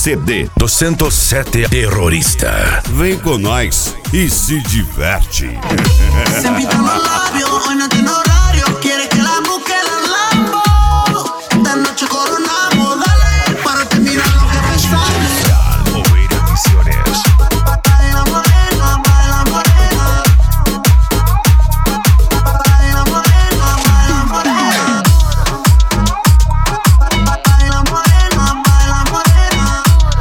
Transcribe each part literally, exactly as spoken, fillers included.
C D do cento e sete Terrorista. Vem com nós e se diverte. Se pintan los labios, hoy no tiene horario. Quiere que la busque la Lambo. Esta noche coronamos, dale, para terminar lo que pensamos. Oír emisiones. Baila morena, baila morena. Baila morena, baila morena. Baila morena, baila morena.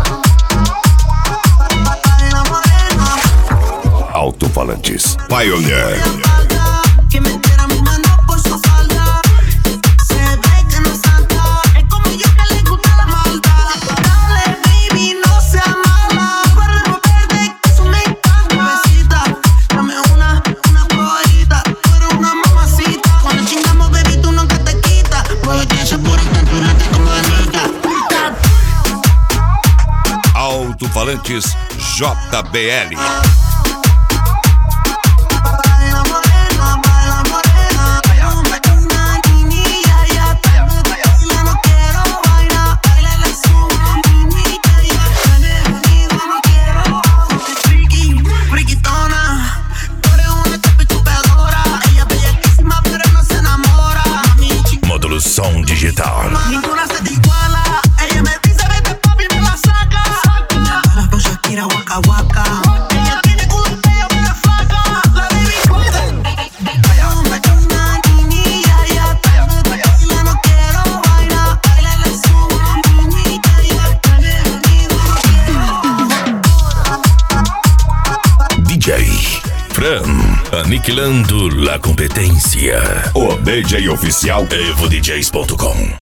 Baila morena. Alto-falantes Pioneer. Que me entera mi mano por su falda. Se ve que no es santa. Es como yo que le gusta la maldad. Dale, baby, no seas mala. Para removerte, que eso me encanta. Besita, dame una, una probadita. Tú eres una mamacita. Cuando chingamos, baby, tú nunca te quitas. Porque tienes por el canturante como Anita. Alto-falantes J B L. Módulo som digital. Ninguna se te iguala. Ella me dice vete papi, me la saca. La con Shakira, waka waka. Ella tiene culo feo, pero es flaca. La baby cuida. Me echa una niñilla, ya está. Baila, no quiero bailar. Baila, le subo una niñita, ya está. D J Fran, aniquilando la competência. O D J oficial evo d js ponto com.